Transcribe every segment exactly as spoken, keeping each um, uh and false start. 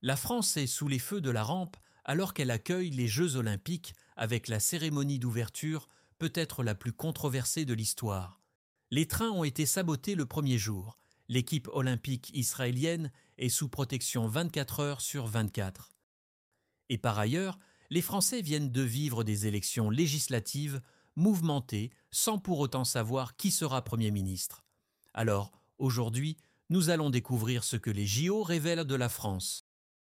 La France est sous les feux de la rampe alors qu'elle accueille les Jeux olympiques avec la cérémonie d'ouverture peut-être la plus controversée de l'histoire. Les trains ont été sabotés le premier jour. L'équipe olympique israélienne est sous protection vingt-quatre heures sur vingt-quatre. Et par ailleurs, les Français viennent de vivre des élections législatives mouvementées sans pour autant savoir qui sera Premier ministre. Alors, aujourd'hui, nous allons découvrir ce que les J O révèlent de la France.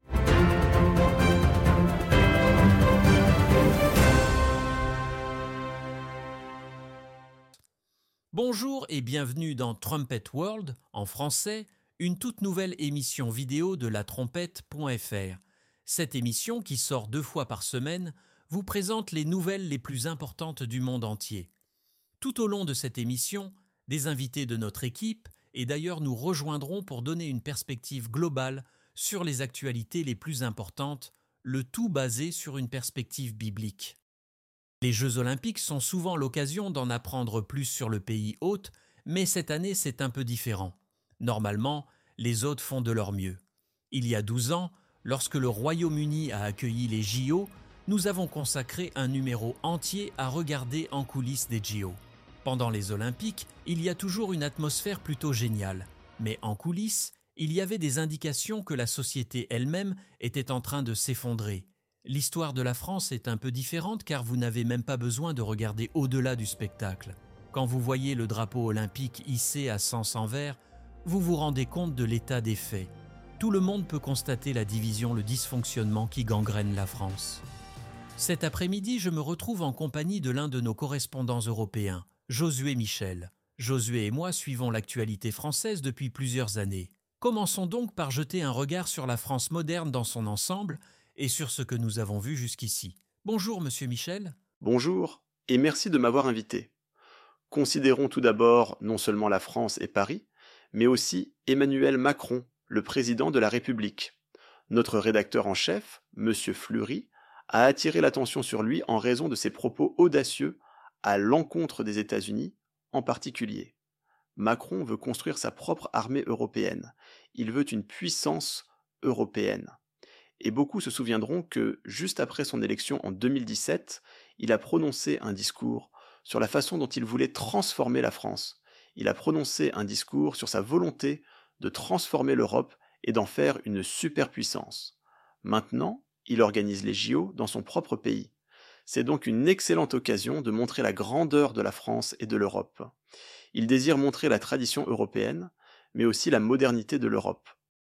Bonjour et bienvenue dans Trumpet World, en français, une toute nouvelle émission vidéo de la trompette point f r. Cette émission, qui sort deux fois par semaine, vous présente les nouvelles les plus importantes du monde entier. Tout au long de cette émission, des invités de notre équipe et d'ailleurs nous rejoindront pour donner une perspective globale sur les actualités les plus importantes, le tout basé sur une perspective biblique. Les Jeux olympiques sont souvent l'occasion d'en apprendre plus sur le pays hôte, mais cette année c'est un peu différent. Normalement, les hôtes font de leur mieux. Il y a douze ans, lorsque le Royaume-Uni a accueilli les J O, nous avons consacré un numéro entier à regarder en coulisses des J O. Pendant les Olympiques, il y a toujours une atmosphère plutôt géniale, mais en coulisses, il y avait des indications que la société elle-même était en train de s'effondrer. L'histoire de la France est un peu différente car vous n'avez même pas besoin de regarder au-delà du spectacle. Quand vous voyez le drapeau olympique hissé à sens envers, vous vous rendez compte de l'état des faits. Tout le monde peut constater la division, le dysfonctionnement qui gangrène la France. Cet après-midi, je me retrouve en compagnie de l'un de nos correspondants européens, Josué Michel. Josué et moi suivons l'actualité française depuis plusieurs années. Commençons donc par jeter un regard sur la France moderne dans son ensemble et sur ce que nous avons vu jusqu'ici. Bonjour, monsieur Michel. Bonjour, et merci de m'avoir invité. Considérons tout d'abord non seulement la France et Paris, mais aussi Emmanuel Macron, le président de la République. Notre rédacteur en chef, monsieur Fleury, a attiré l'attention sur lui en raison de ses propos audacieux à l'encontre des États-Unis en particulier. Macron veut construire sa propre armée européenne. Il veut une puissance européenne. Et beaucoup se souviendront que, juste après son élection en deux mille dix-sept, il a prononcé un discours sur la façon dont il voulait transformer la France. Il a prononcé un discours sur sa volonté de transformer l'Europe et d'en faire une superpuissance. Maintenant, il organise les J O dans son propre pays. C'est donc une excellente occasion de montrer la grandeur de la France et de l'Europe. Il désire montrer la tradition européenne, mais aussi la modernité de l'Europe.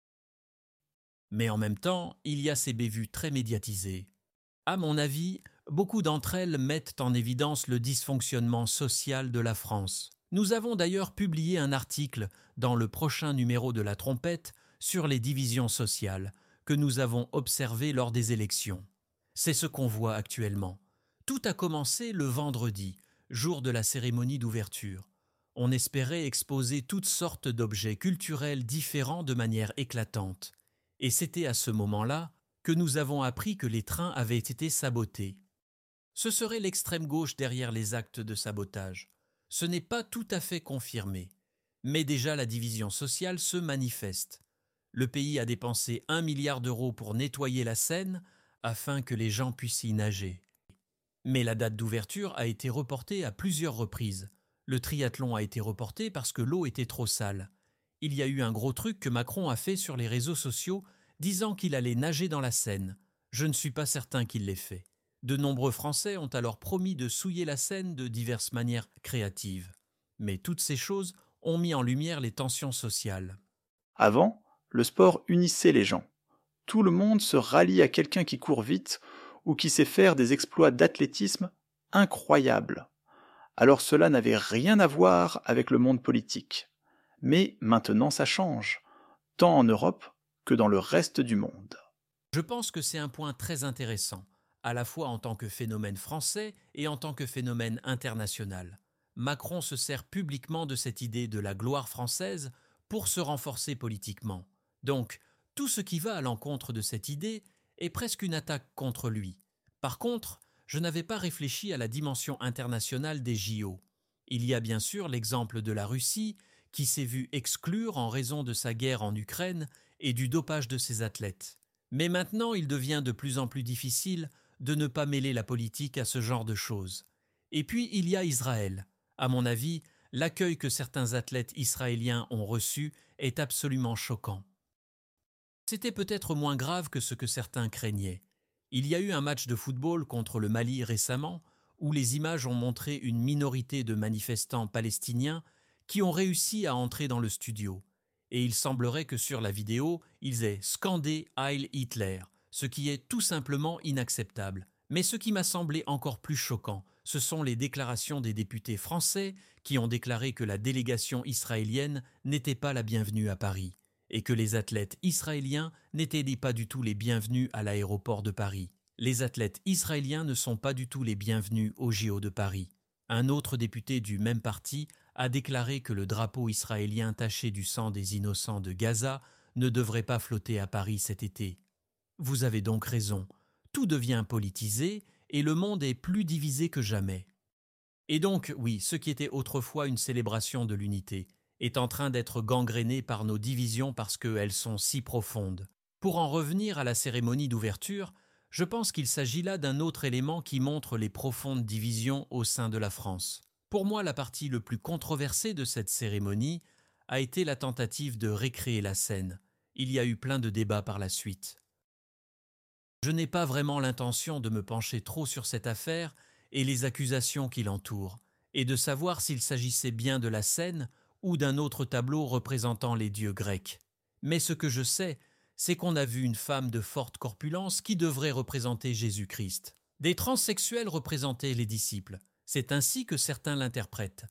Mais en même temps, il y a ces bévues très médiatisées. À mon avis, beaucoup d'entre elles mettent en évidence le dysfonctionnement social de la France. Nous avons d'ailleurs publié un article dans le prochain numéro de la Trompette sur les divisions sociales que nous avons observées lors des élections. C'est ce qu'on voit actuellement. Tout a commencé le vendredi, jour de la cérémonie d'ouverture. On espérait exposer toutes sortes d'objets culturels différents de manière éclatante. Et c'était à ce moment-là que nous avons appris que les trains avaient été sabotés. Ce serait l'extrême gauche derrière les actes de sabotage. Ce n'est pas tout à fait confirmé. Mais déjà la division sociale se manifeste. Le pays a dépensé un milliard d'euros pour nettoyer la Seine afin que les gens puissent y nager. Mais la date d'ouverture a été reportée à plusieurs reprises. Le triathlon a été reporté parce que l'eau était trop sale. Il y a eu un gros truc que Macron a fait sur les réseaux sociaux, disant qu'il allait nager dans la Seine. Je ne suis pas certain qu'il l'ait fait. De nombreux Français ont alors promis de souiller la Seine de diverses manières créatives. Mais toutes ces choses ont mis en lumière les tensions sociales. Avant, le sport unissait les gens. Tout le monde se rallie à quelqu'un qui court vite ou qui sait faire des exploits d'athlétisme incroyables. Alors cela n'avait rien à voir avec le monde politique. Mais maintenant ça change, tant en Europe que dans le reste du monde. Je pense que c'est un point très intéressant, à la fois en tant que phénomène français et en tant que phénomène international. Macron se sert publiquement de cette idée de la gloire française pour se renforcer politiquement. Donc, tout ce qui va à l'encontre de cette idée est presque une attaque contre lui. Par contre, je n'avais pas réfléchi à la dimension internationale des J O. Il y a bien sûr l'exemple de la Russie, qui s'est vue exclure en raison de sa guerre en Ukraine et du dopage de ses athlètes. Mais maintenant, il devient de plus en plus difficile de ne pas mêler la politique à ce genre de choses. Et puis, il y a Israël. À mon avis, l'accueil que certains athlètes israéliens ont reçu est absolument choquant. C'était peut-être moins grave que ce que certains craignaient. Il y a eu un match de football contre le Mali récemment, où les images ont montré une minorité de manifestants palestiniens qui ont réussi à entrer dans le studio. Et il semblerait que sur la vidéo, ils aient scandé Heil Hitler, ce qui est tout simplement inacceptable. Mais ce qui m'a semblé encore plus choquant, ce sont les déclarations des députés français qui ont déclaré que la délégation israélienne n'était pas la bienvenue à Paris, et que les athlètes israéliens n'étaient pas du tout les bienvenus à l'aéroport de Paris. Les athlètes israéliens ne sont pas du tout les bienvenus aux J O de Paris. Un autre député du même parti a déclaré que le drapeau israélien taché du sang des innocents de Gaza ne devrait pas flotter à Paris cet été. Vous avez donc raison, tout devient politisé et le monde est plus divisé que jamais. Et donc, oui, ce qui était autrefois une célébration de l'unité est en train d'être gangréné par nos divisions parce qu'elles sont si profondes. Pour en revenir à la cérémonie d'ouverture, je pense qu'il s'agit là d'un autre élément qui montre les profondes divisions au sein de la France. Pour moi, la partie le plus controversée de cette cérémonie a été la tentative de récréer la scène. Il y a eu plein de débats par la suite. Je n'ai pas vraiment l'intention de me pencher trop sur cette affaire et les accusations qui l'entourent, et de savoir s'il s'agissait bien de la scène ou d'un autre tableau représentant les dieux grecs. Mais ce que je sais, c'est qu'on a vu une femme de forte corpulence qui devrait représenter Jésus-Christ. Des transsexuels représentaient les disciples. C'est ainsi que certains l'interprètent.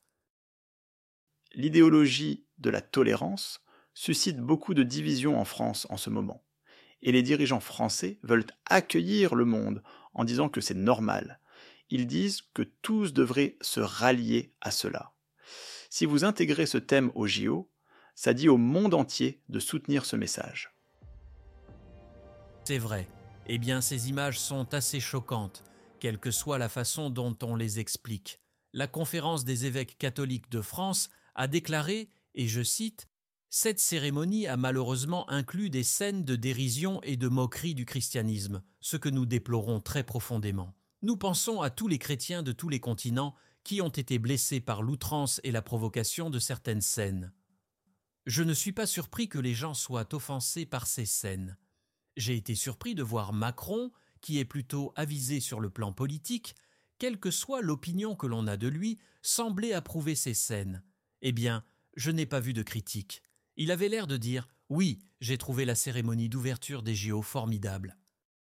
L'idéologie de la tolérance suscite beaucoup de divisions en France en ce moment. Et les dirigeants français veulent accueillir le monde en disant que c'est normal. Ils disent que tous devraient se rallier à cela. Si vous intégrez ce thème au J O, ça dit au monde entier de soutenir ce message. C'est vrai. Eh bien, ces images sont assez choquantes, quelle que soit la façon dont on les explique. La Conférence des évêques catholiques de France a déclaré, et je cite, « Cette cérémonie a malheureusement inclus des scènes de dérision et de moquerie du christianisme, ce que nous déplorons très profondément. Nous pensons à tous les chrétiens de tous les continents qui ont été blessés par l'outrance et la provocation de certaines scènes. Je ne suis pas surpris que les gens soient offensés par ces scènes. J'ai été surpris de voir Macron, qui est plutôt avisé sur le plan politique, quelle que soit l'opinion que l'on a de lui, sembler approuver ces scènes. Eh bien, je n'ai pas vu de critique. Il avait l'air de dire « Oui, j'ai trouvé la cérémonie d'ouverture des J O formidable ».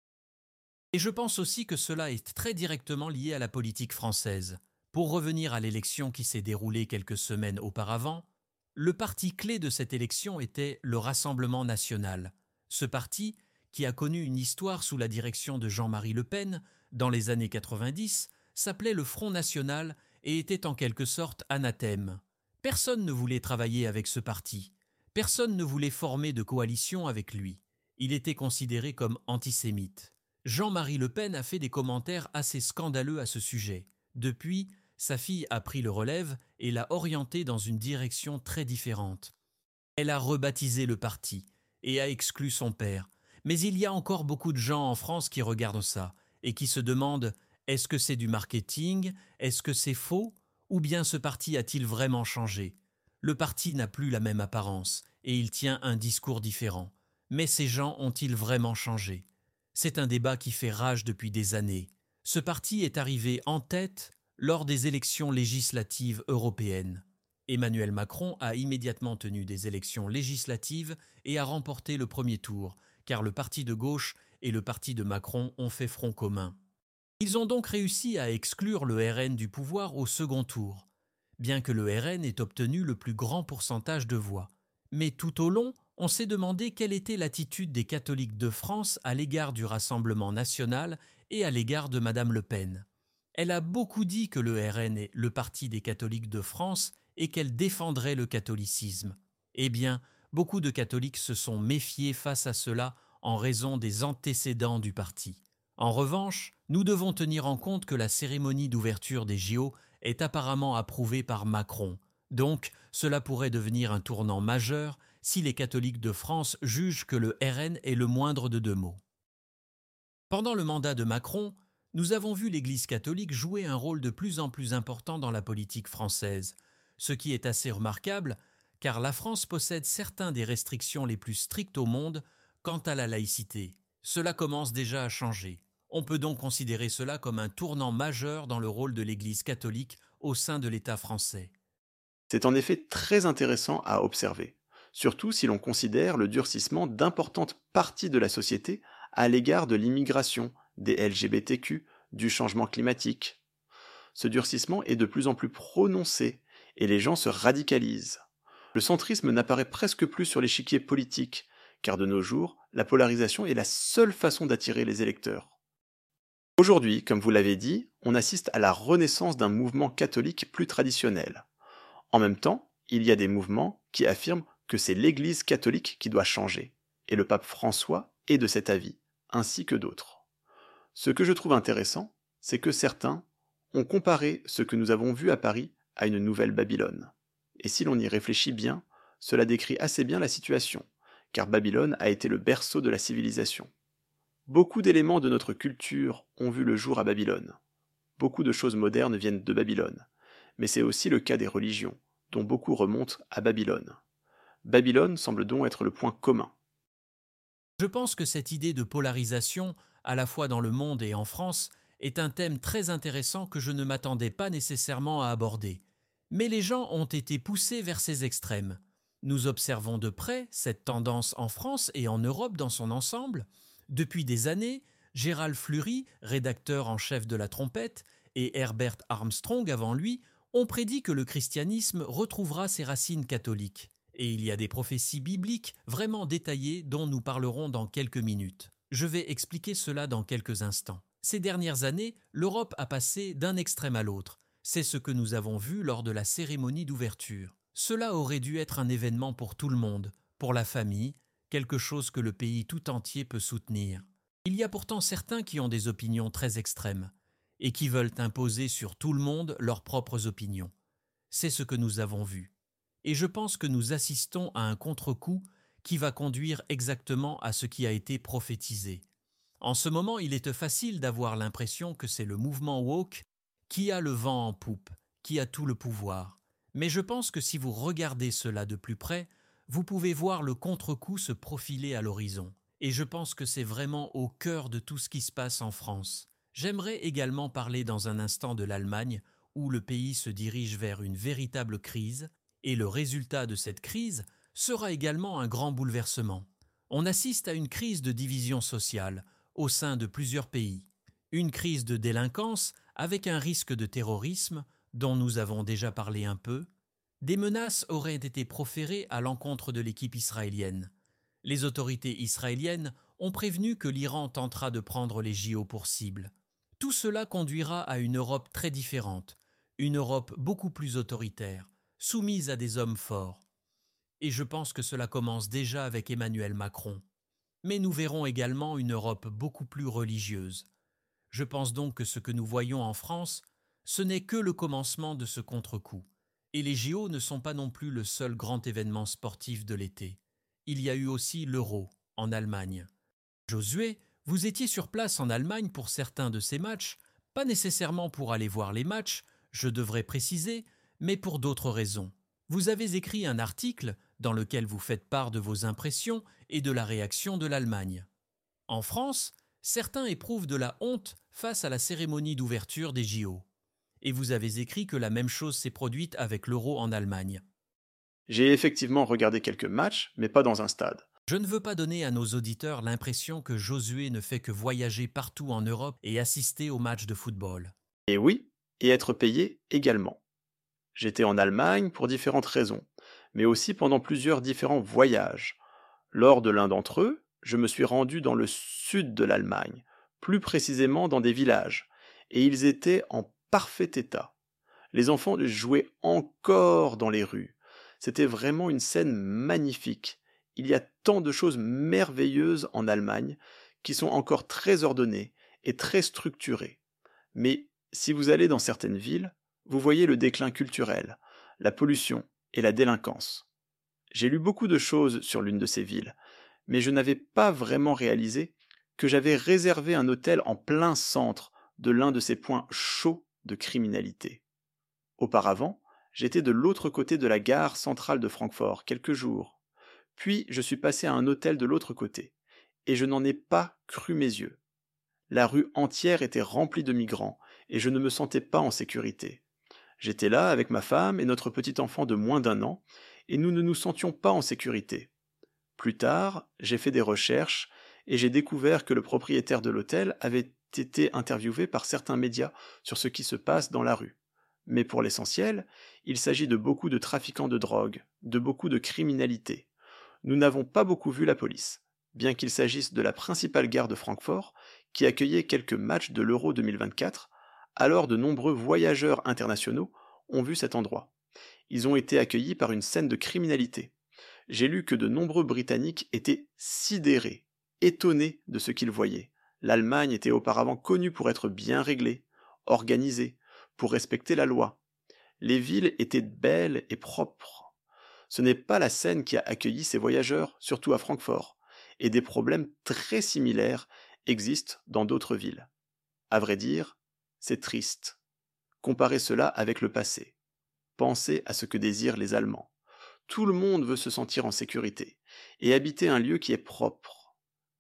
Et je pense aussi que cela est très directement lié à la politique française. Pour revenir à l'élection qui s'est déroulée quelques semaines auparavant, le parti clé de cette élection était le Rassemblement national. Ce parti, qui a connu une histoire sous la direction de Jean-Marie Le Pen dans les années quatre-vingt-dix, s'appelait le Front National et était en quelque sorte anathème. Personne ne voulait travailler avec ce parti. Personne ne voulait former de coalition avec lui. Il était considéré comme antisémite. Jean-Marie Le Pen a fait des commentaires assez scandaleux à ce sujet. Depuis, sa fille a pris le relève et l'a orienté dans une direction très différente. Elle a rebaptisé le parti et a exclu son père. Mais il y a encore beaucoup de gens en France qui regardent ça et qui se demandent « Est-ce que c'est du marketing? Est-ce que c'est faux? Ou bien ce parti a-t-il vraiment changé ?» Le parti n'a plus la même apparence et il tient un discours différent. Mais ces gens ont-ils vraiment changé? C'est un débat qui fait rage depuis des années. Ce parti est arrivé en tête lors des élections législatives européennes. Emmanuel Macron a immédiatement tenu des élections législatives et a remporté le premier tour, car le parti de gauche et le parti de Macron ont fait front commun. Ils ont donc réussi à exclure le R N du pouvoir au second tour, bien que le R N ait obtenu le plus grand pourcentage de voix. Mais tout au long, on s'est demandé quelle était l'attitude des catholiques de France à l'égard du Rassemblement national et à l'égard de Madame Le Pen. Elle a beaucoup dit que le R N est le parti des catholiques de France et qu'elle défendrait le catholicisme. Eh bien, beaucoup de catholiques se sont méfiés face à cela en raison des antécédents du parti. En revanche, nous devons tenir en compte que la cérémonie d'ouverture des J O est apparemment approuvée par Macron. Donc, cela pourrait devenir un tournant majeur si les catholiques de France jugent que le R N est le moindre de deux mots. Pendant le mandat de Macron, nous avons vu l'Église catholique jouer un rôle de plus en plus important dans la politique française, ce qui est assez remarquable car la France possède certaines des restrictions les plus strictes au monde quant à la laïcité. Cela commence déjà à changer. On peut donc considérer cela comme un tournant majeur dans le rôle de l'Église catholique au sein de l'État français. C'est en effet très intéressant à observer, surtout si l'on considère le durcissement d'importantes parties de la société à l'égard de l'immigration, des L G B T Q, du changement climatique. Ce durcissement est de plus en plus prononcé et les gens se radicalisent. Le centrisme n'apparaît presque plus sur l'échiquier politique, car de nos jours, la polarisation est la seule façon d'attirer les électeurs. Aujourd'hui, comme vous l'avez dit, on assiste à la renaissance d'un mouvement catholique plus traditionnel. En même temps, il y a des mouvements qui affirment que c'est l'Église catholique qui doit changer, et le pape François est de cet avis, ainsi que d'autres. Ce que je trouve intéressant, c'est que certains ont comparé ce que nous avons vu à Paris à une nouvelle Babylone. Et si l'on y réfléchit bien, cela décrit assez bien la situation, car Babylone a été le berceau de la civilisation. Beaucoup d'éléments de notre culture ont vu le jour à Babylone. Beaucoup de choses modernes viennent de Babylone, mais c'est aussi le cas des religions, dont beaucoup remontent à Babylone. Babylone semble donc être le point commun. Je pense que cette idée de polarisation, à la fois dans le monde et en France, est un thème très intéressant que je ne m'attendais pas nécessairement à aborder. Mais les gens ont été poussés vers ces extrêmes. Nous observons de près cette tendance en France et en Europe dans son ensemble. Depuis des années, Gérald Fleury, rédacteur en chef de La Trompette, et Herbert Armstrong avant lui, ont prédit que le christianisme retrouvera ses racines catholiques. Et il y a des prophéties bibliques vraiment détaillées dont nous parlerons dans quelques minutes. Je vais expliquer cela dans quelques instants. Ces dernières années, l'Europe a passé d'un extrême à l'autre. C'est ce que nous avons vu lors de la cérémonie d'ouverture. Cela aurait dû être un événement pour tout le monde, pour la famille, quelque chose que le pays tout entier peut soutenir. Il y a pourtant certains qui ont des opinions très extrêmes et qui veulent imposer sur tout le monde leurs propres opinions. C'est ce que nous avons vu. Et je pense que nous assistons à un contre-coup qui va conduire exactement à ce qui a été prophétisé. En ce moment, il est facile d'avoir l'impression que c'est le mouvement woke qui a le vent en poupe, qui a tout le pouvoir. Mais je pense que si vous regardez cela de plus près, vous pouvez voir le contre-coup se profiler à l'horizon. Et je pense que c'est vraiment au cœur de tout ce qui se passe en France. J'aimerais également parler dans un instant de l'Allemagne, où le pays se dirige vers une véritable crise, et le résultat de cette crise sera également un grand bouleversement. On assiste à une crise de division sociale au sein de plusieurs pays, une crise de délinquance avec un risque de terrorisme dont nous avons déjà parlé un peu. Des menaces auraient été proférées à l'encontre de l'équipe israélienne. Les autorités israéliennes ont prévenu que l'Iran tentera de prendre les J O pour cible. Tout cela conduira à une Europe très différente, une Europe beaucoup plus autoritaire, soumise à des hommes forts. Et je pense que cela commence déjà avec Emmanuel Macron. Mais nous verrons également une Europe beaucoup plus religieuse. Je pense donc que ce que nous voyons en France, ce n'est que le commencement de ce contre-coup. Et les J O ne sont pas non plus le seul grand événement sportif de l'été. Il y a eu aussi l'Euro, en Allemagne. Josué, vous étiez sur place en Allemagne pour certains de ces matchs, pas nécessairement pour aller voir les matchs, je devrais préciser, mais pour d'autres raisons. Vous avez écrit un article dans lequel vous faites part de vos impressions et de la réaction de l'Allemagne. En France, certains éprouvent de la honte face à la cérémonie d'ouverture des J O. Et vous avez écrit que la même chose s'est produite avec l'Euro en Allemagne. J'ai effectivement regardé quelques matchs, mais pas dans un stade. Je ne veux pas donner à nos auditeurs l'impression que Josué ne fait que voyager partout en Europe et assister aux matchs de football. Et oui, et être payé également. J'étais en Allemagne pour différentes raisons, mais aussi pendant plusieurs différents voyages. Lors de l'un d'entre eux, je me suis rendu dans le sud de l'Allemagne, plus précisément dans des villages, et ils étaient en parfait état. Les enfants jouaient encore dans les rues. C'était vraiment une scène magnifique. Il y a tant de choses merveilleuses en Allemagne qui sont encore très ordonnées et très structurées. Mais si vous allez dans certaines villes, vous voyez le déclin culturel, la pollution et la délinquance. J'ai lu beaucoup de choses sur l'une de ces villes, mais je n'avais pas vraiment réalisé que j'avais réservé un hôtel en plein centre de l'un de ces points chauds de criminalité. Auparavant, j'étais de l'autre côté de la gare centrale de Francfort quelques jours. Puis je suis passé à un hôtel de l'autre côté, et je n'en ai pas cru mes yeux. La rue entière était remplie de migrants, et je ne me sentais pas en sécurité. J'étais là avec ma femme et notre petit enfant de moins d'un an, et nous ne nous sentions pas en sécurité. Plus tard, j'ai fait des recherches, et j'ai découvert que le propriétaire de l'hôtel avait été interviewé par certains médias sur ce qui se passe dans la rue. Mais pour l'essentiel, il s'agit de beaucoup de trafiquants de drogue, de beaucoup de criminalité. Nous n'avons pas beaucoup vu la police, bien qu'il s'agisse de la principale gare de Francfort, qui accueillait quelques matchs de l'Euro deux mille vingt-quatre, alors de nombreux voyageurs internationaux ont vu cet endroit. Ils ont été accueillis par une scène de criminalité. J'ai lu que de nombreux Britanniques étaient sidérés, étonnés de ce qu'ils voyaient. L'Allemagne était auparavant connue pour être bien réglée, organisée, pour respecter la loi. Les villes étaient belles et propres. Ce n'est pas la Seine qui a accueilli ces voyageurs, surtout à Francfort, et des problèmes très similaires existent dans d'autres villes. À vrai dire, c'est triste. Comparez cela avec le passé. Pensez à ce que désirent les Allemands. Tout le monde veut se sentir en sécurité et habiter un lieu qui est propre.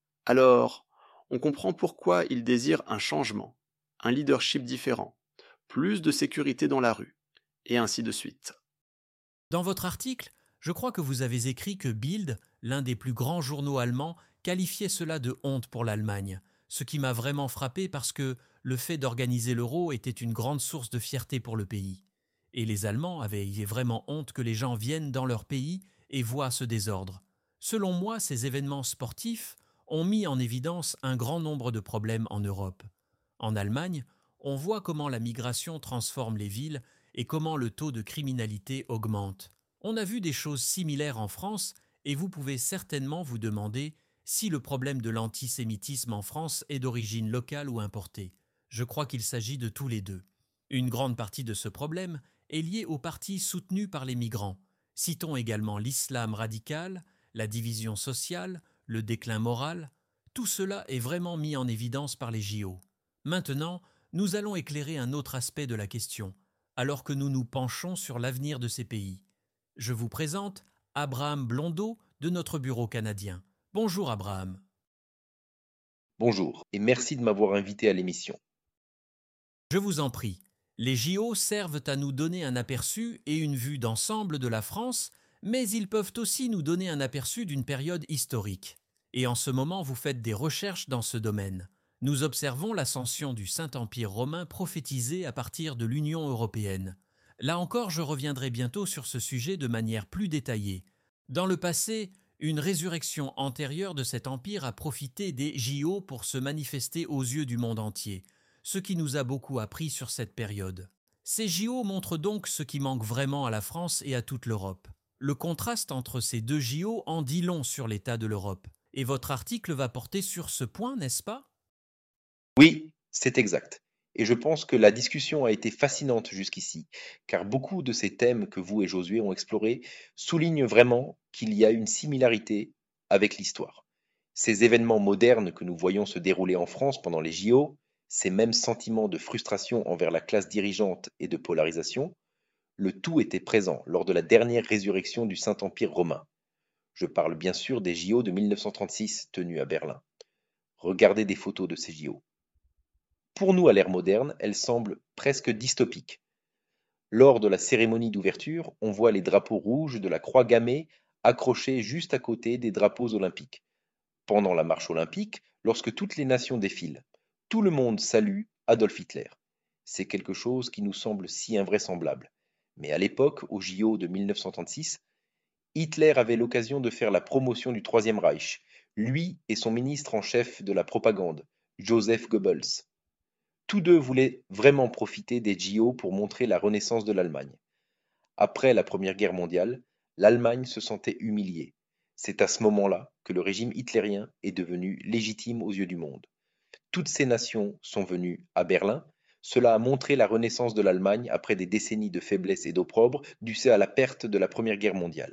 Alors, on comprend pourquoi ils désirent un changement, un leadership différent, plus de sécurité dans la rue, et ainsi de suite. Dans votre article, je crois que vous avez écrit que Bild, l'un des plus grands journaux allemands, qualifiait cela de honte pour l'Allemagne, ce qui m'a vraiment frappé parce que le fait d'organiser l'euro était une grande source de fierté pour le pays. Et les Allemands avaient vraiment honte que les gens viennent dans leur pays et voient ce désordre. Selon moi, ces événements sportifs ont mis en évidence un grand nombre de problèmes en Europe. En Allemagne, on voit comment la migration transforme les villes et comment le taux de criminalité augmente. On a vu des choses similaires en France et vous pouvez certainement vous demander si le problème de l'antisémitisme en France est d'origine locale ou importée. Je crois qu'il s'agit de tous les deux. Une grande partie de ce problème est liée aux partis soutenus par les migrants. Citons également l'islam radical, la division sociale, le déclin moral. Tout cela est vraiment mis en évidence par les J O. Maintenant, nous allons éclairer un autre aspect de la question, alors que nous nous penchons sur l'avenir de ces pays. Je vous présente Abraham Blondeau de notre bureau canadien. Bonjour Abraham. Bonjour et merci de m'avoir invité à l'émission. Je vous en prie. Les J O servent à nous donner un aperçu et une vue d'ensemble de la France, mais ils peuvent aussi nous donner un aperçu d'une période historique. Et en ce moment, vous faites des recherches dans ce domaine. Nous observons l'ascension du Saint-Empire romain prophétisée à partir de l'Union européenne. Là encore, je reviendrai bientôt sur ce sujet de manière plus détaillée. Dans le passé, une résurrection antérieure de cet empire a profité des J O pour se manifester aux yeux du monde entier, ce qui nous a beaucoup appris sur cette période. Ces J O montrent donc ce qui manque vraiment à la France et à toute l'Europe. Le contraste entre ces deux J O en dit long sur l'état de l'Europe. Et votre article va porter sur ce point, n'est-ce pas ? Oui, c'est exact. Et je pense que la discussion a été fascinante jusqu'ici, car beaucoup de ces thèmes que vous et Josué ont explorés soulignent vraiment qu'il y a une similarité avec l'histoire. Ces événements modernes que nous voyons se dérouler en France pendant les J O, ces mêmes sentiments de frustration envers la classe dirigeante et de polarisation, le tout était présent lors de la dernière résurrection du Saint-Empire romain. Je parle bien sûr des J O de mille neuf cent trente-six tenus à Berlin. Regardez des photos de ces J O. Pour nous, à l'ère moderne, elles semblent presque dystopiques. Lors de la cérémonie d'ouverture, on voit les drapeaux rouges de la croix gammée accrochés juste à côté des drapeaux olympiques. Pendant la marche olympique, lorsque toutes les nations défilent, tout le monde salue Adolf Hitler. C'est quelque chose qui nous semble si invraisemblable. Mais à l'époque, au J O de mille neuf cent trente-six, Hitler avait l'occasion de faire la promotion du Troisième Reich, lui et son ministre en chef de la propagande, Joseph Goebbels. Tous deux voulaient vraiment profiter des J O pour montrer la renaissance de l'Allemagne. Après la Première Guerre mondiale, l'Allemagne se sentait humiliée. C'est à ce moment-là que le régime hitlérien est devenu légitime aux yeux du monde. Toutes ces nations sont venues à Berlin. Cela a montré la renaissance de l'Allemagne après des décennies de faiblesse et d'opprobre dues à la perte de la Première Guerre mondiale.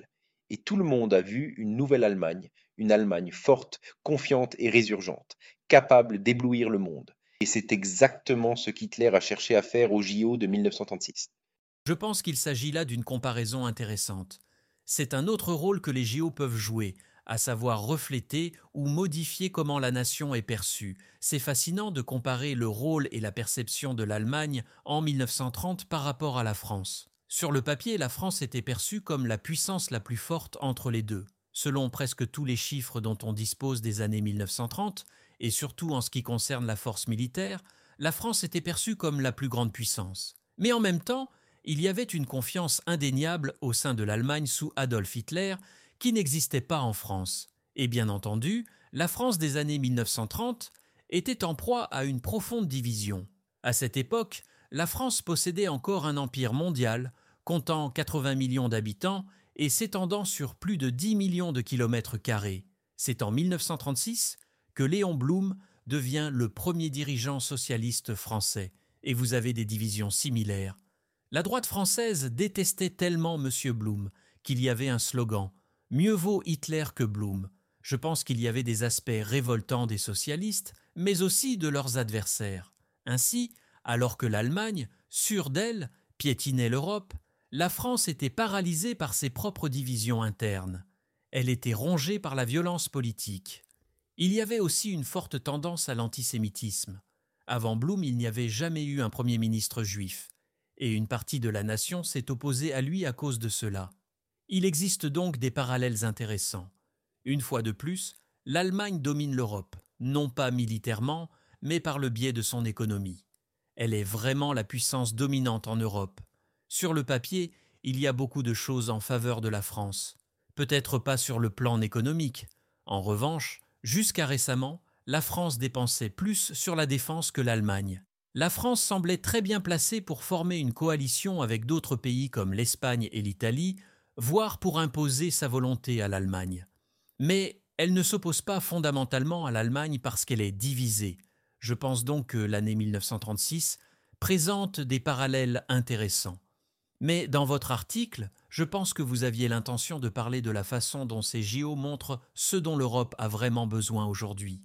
Et tout le monde a vu une nouvelle Allemagne, une Allemagne forte, confiante et résurgente, capable d'éblouir le monde. Et c'est exactement ce qu'Hitler a cherché à faire au J O de mille neuf cent trente-six. Je pense qu'il s'agit là d'une comparaison intéressante. C'est un autre rôle que les J O peuvent jouer, à savoir refléter ou modifier comment la nation est perçue. C'est fascinant de comparer le rôle et la perception de l'Allemagne en mille neuf cent trente par rapport à la France. Sur le papier, la France était perçue comme la puissance la plus forte entre les deux. Selon presque tous les chiffres dont on dispose des années mille neuf cent trente, et surtout en ce qui concerne la force militaire, la France était perçue comme la plus grande puissance. Mais en même temps, il y avait une confiance indéniable au sein de l'Allemagne sous Adolf Hitler qui n'existait pas en France. Et bien entendu, la France des années mille neuf cent trente était en proie à une profonde division. À cette époque, la France possédait encore un empire mondial, comptant quatre-vingts millions d'habitants et s'étendant sur plus de dix millions de kilomètres carrés. C'est en mille neuf cent trente-six que Léon Blum devient le premier dirigeant socialiste français, et vous avez des divisions similaires. La droite française détestait tellement M. Blum qu'il y avait un slogan « Mieux vaut Hitler que Blum ». Je pense qu'il y avait des aspects révoltants des socialistes, mais aussi de leurs adversaires. Ainsi, alors que l'Allemagne, sûre d'elle, piétinait l'Europe, la France était paralysée par ses propres divisions internes. Elle était rongée par la violence politique. Il y avait aussi une forte tendance à l'antisémitisme. Avant Blum, il n'y avait jamais eu un Premier ministre juif. Et une partie de la nation s'est opposée à lui à cause de cela. Il existe donc des parallèles intéressants. Une fois de plus, l'Allemagne domine l'Europe, non pas militairement, mais par le biais de son économie. Elle est vraiment la puissance dominante en Europe. Sur le papier, il y a beaucoup de choses en faveur de la France. Peut-être pas sur le plan économique. En revanche, jusqu'à récemment, la France dépensait plus sur la défense que l'Allemagne. La France semblait très bien placée pour former une coalition avec d'autres pays comme l'Espagne et l'Italie, voire pour imposer sa volonté à l'Allemagne. Mais elle ne s'oppose pas fondamentalement à l'Allemagne parce qu'elle est divisée. Je pense donc que l'année mille neuf cent trente-six présente des parallèles intéressants. Mais dans votre article, je pense que vous aviez l'intention de parler de la façon dont ces J O montrent ce dont l'Europe a vraiment besoin aujourd'hui.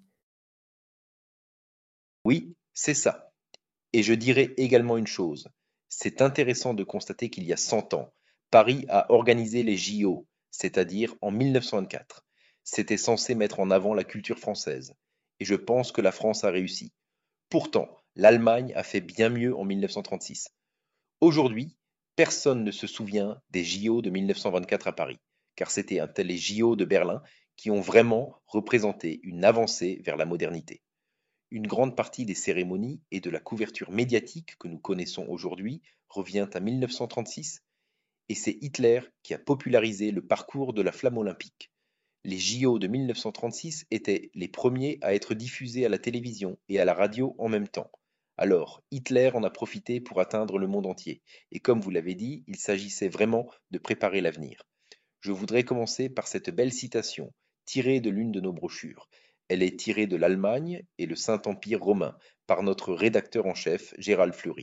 Oui, c'est ça. Et je dirais également une chose. C'est intéressant de constater qu'il y a cent ans, Paris a organisé les J O, c'est-à-dire en mille neuf cent vingt-quatre. C'était censé mettre en avant la culture française. Et je pense que la France a réussi. Pourtant, l'Allemagne a fait bien mieux en mille neuf cent trente-six. Aujourd'hui, personne ne se souvient des J O de mille neuf cent vingt-quatre à Paris, car c'était un tel les J O de Berlin qui ont vraiment représenté une avancée vers la modernité. Une grande partie des cérémonies et de la couverture médiatique que nous connaissons aujourd'hui revient à mille neuf cent trente-six, et c'est Hitler qui a popularisé le parcours de la flamme olympique. Les J O de mille neuf cent trente-six étaient les premiers à être diffusés à la télévision et à la radio en même temps. Alors, Hitler en a profité pour atteindre le monde entier, et comme vous l'avez dit, il s'agissait vraiment de préparer l'avenir. Je voudrais commencer par cette belle citation, tirée de l'une de nos brochures. Elle est tirée de l'Allemagne et le Saint-Empire romain, par notre rédacteur en chef, Gérald Fleury.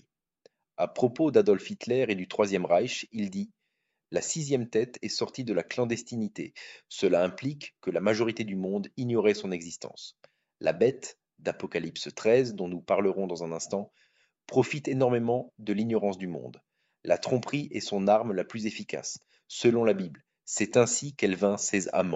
À propos d'Adolf Hitler et du Troisième Reich, il dit « La sixième tête est sortie de la clandestinité. Cela implique que la majorité du monde ignorait son existence. La bête, d'Apocalypse treize, dont nous parlerons dans un instant, profite énormément de l'ignorance du monde. La tromperie est son arme la plus efficace, selon la Bible. C'est ainsi qu'elle vainc ses amants. »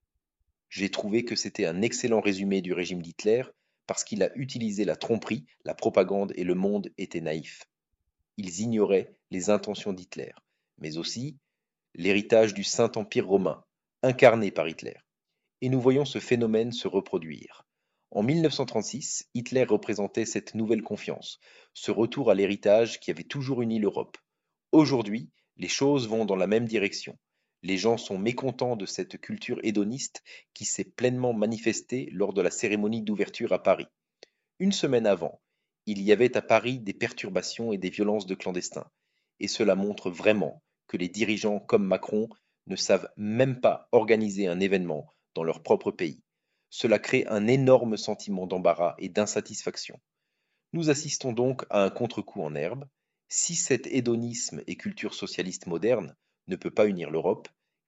J'ai trouvé que c'était un excellent résumé du régime d'Hitler parce qu'il a utilisé la tromperie, la propagande et le monde était naïf. Ils ignoraient les intentions d'Hitler, mais aussi l'héritage du Saint-Empire romain, incarné par Hitler. Et nous voyons ce phénomène se reproduire. En mille neuf cent trente-six, Hitler représentait cette nouvelle confiance, ce retour à l'héritage qui avait toujours uni l'Europe. Aujourd'hui, les choses vont dans la même direction. Les gens sont mécontents de cette culture hédoniste qui s'est pleinement manifestée lors de la cérémonie d'ouverture à Paris. Une semaine avant, il y avait à Paris des perturbations et des violences de clandestins. Et cela montre vraiment que les dirigeants comme Macron ne savent même pas organiser un événement dans leur propre pays. Cela crée un énorme sentiment d'embarras et d'insatisfaction. Nous assistons donc à un contre-coup en herbe. Si cet hédonisme et culture socialiste moderne ne peut pas unir l'Europe,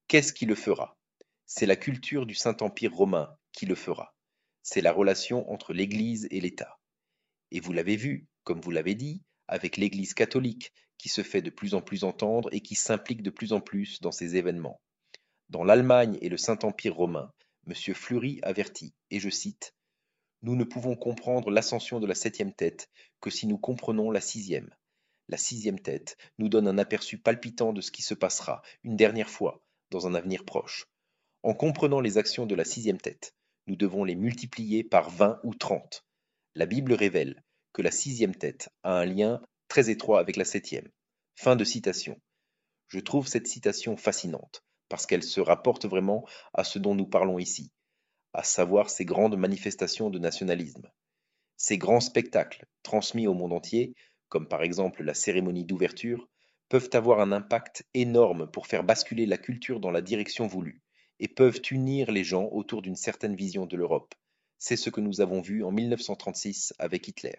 Qu'est-ce qui le fera? C'est la culture du Saint-Empire romain qui le fera. C'est la relation entre l'Église et l'État. Et vous l'avez vu, comme vous l'avez dit, avec l'Église catholique, qui se fait de plus en plus entendre et qui s'implique de plus en plus dans ces événements. Dans l'Allemagne et le Saint-Empire romain, M. Fleury avertit, et je cite, Nous ne pouvons comprendre l'ascension de la septième tête que si nous comprenons la sixième. La sixième tête nous donne un aperçu palpitant de ce qui se passera, une dernière fois, dans un avenir proche. En comprenant les actions de la sixième tête, nous devons les multiplier par vingt ou trente. La Bible révèle que la sixième tête a un lien très étroit avec la septième. Fin de citation. Je trouve cette citation fascinante, parce qu'elle se rapporte vraiment à ce dont nous parlons ici, à savoir ces grandes manifestations de nationalisme. Ces grands spectacles, transmis au monde entier, comme par exemple la cérémonie d'ouverture, peuvent avoir un impact énorme pour faire basculer la culture dans la direction voulue, et peuvent unir les gens autour d'une certaine vision de l'Europe. C'est ce que nous avons vu en mille neuf cent trente-six avec Hitler.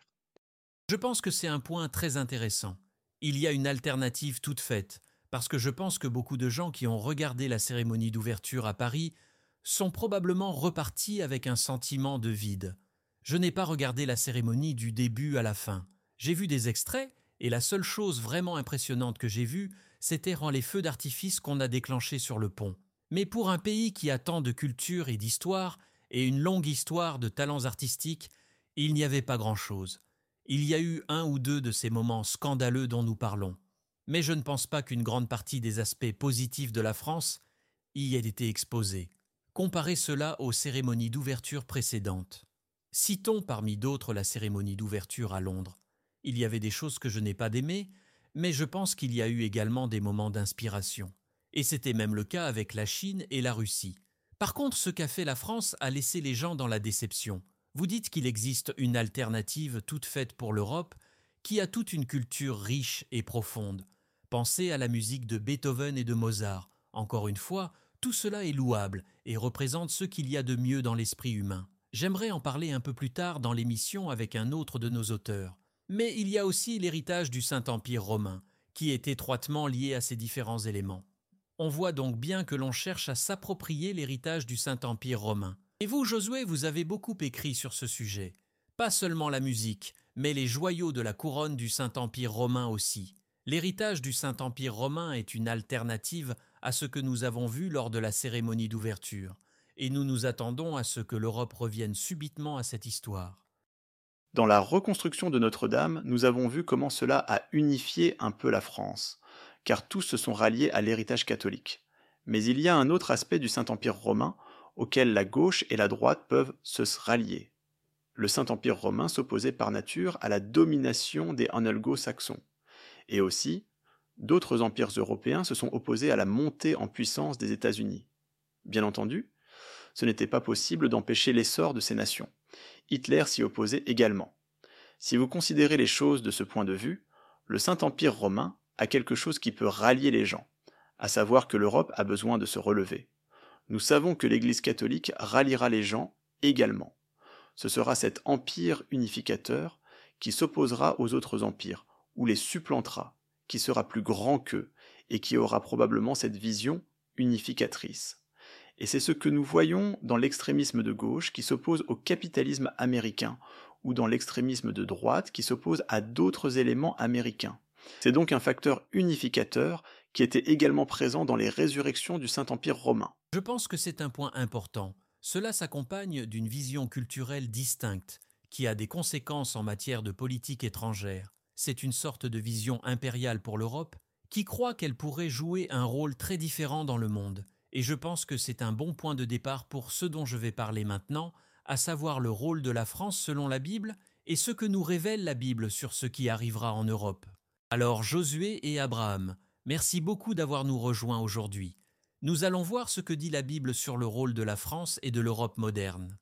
Je pense que c'est un point très intéressant. Il y a une alternative toute faite, parce que je pense que beaucoup de gens qui ont regardé la cérémonie d'ouverture à Paris sont probablement repartis avec un sentiment de vide. Je n'ai pas regardé la cérémonie du début à la fin. J'ai vu des extraits, et la seule chose vraiment impressionnante que j'ai vue, c'était rend les feux d'artifice qu'on a déclenchés sur le pont. Mais pour un pays qui a tant de culture et d'histoire, et une longue histoire de talents artistiques, il n'y avait pas grand-chose. Il y a eu un ou deux de ces moments scandaleux dont nous parlons. Mais je ne pense pas qu'une grande partie des aspects positifs de la France y ait été exposés. Comparez cela aux cérémonies d'ouverture précédentes. Citons parmi d'autres la cérémonie d'ouverture à Londres. Il y avait des choses que je n'ai pas aimées, mais je pense qu'il y a eu également des moments d'inspiration. Et c'était même le cas avec la Chine et la Russie. Par contre, ce qu'a fait la France a laissé les gens dans la déception. Vous dites qu'il existe une alternative toute faite pour l'Europe qui a toute une culture riche et profonde. Pensez à la musique de Beethoven et de Mozart. Encore une fois, tout cela est louable et représente ce qu'il y a de mieux dans l'esprit humain. J'aimerais en parler un peu plus tard dans l'émission avec un autre de nos auteurs. Mais il y a aussi l'héritage du Saint-Empire romain, qui est étroitement lié à ces différents éléments. On voit donc bien que l'on cherche à s'approprier l'héritage du Saint-Empire romain. Et vous, Josué, vous avez beaucoup écrit sur ce sujet. Pas seulement la musique, mais les joyaux de la couronne du Saint-Empire romain aussi. L'héritage du Saint-Empire romain est une alternative à ce que nous avons vu lors de la cérémonie d'ouverture, et nous nous attendons à ce que l'Europe revienne subitement à cette histoire. Dans la reconstruction de Notre-Dame, nous avons vu comment cela a unifié un peu la France, car tous se sont ralliés à l'héritage catholique. Mais il y a un autre aspect du Saint-Empire romain auquel la gauche et la droite peuvent se rallier. Le Saint-Empire romain s'opposait par nature à la domination des anglo-saxons. Et aussi, d'autres empires européens se sont opposés à la montée en puissance des États-Unis. Bien entendu, ce n'était pas possible d'empêcher l'essor de ces nations. Hitler s'y opposait également. Si vous considérez les choses de ce point de vue, le Saint-Empire romain a quelque chose qui peut rallier les gens, à savoir que l'Europe a besoin de se relever. Nous savons que l'Église catholique ralliera les gens également. Ce sera cet empire unificateur qui s'opposera aux autres empires, ou les supplantera, qui sera plus grand qu'eux, et qui aura probablement cette vision unificatrice. Et c'est ce que nous voyons dans l'extrémisme de gauche qui s'oppose au capitalisme américain, ou dans l'extrémisme de droite qui s'oppose à d'autres éléments américains. C'est donc un facteur unificateur qui était également présent dans les résurrections du Saint-Empire romain. Je pense que c'est un point important. Cela s'accompagne d'une vision culturelle distincte, qui a des conséquences en matière de politique étrangère. C'est une sorte de vision impériale pour l'Europe, qui croit qu'elle pourrait jouer un rôle très différent dans le monde. Et je pense que c'est un bon point de départ pour ce dont je vais parler maintenant, à savoir le rôle de la France selon la Bible et ce que nous révèle la Bible sur ce qui arrivera en Europe. Alors Josué et Abraham, merci beaucoup d'avoir nous rejoints aujourd'hui. Nous allons voir ce que dit la Bible sur le rôle de la France et de l'Europe moderne.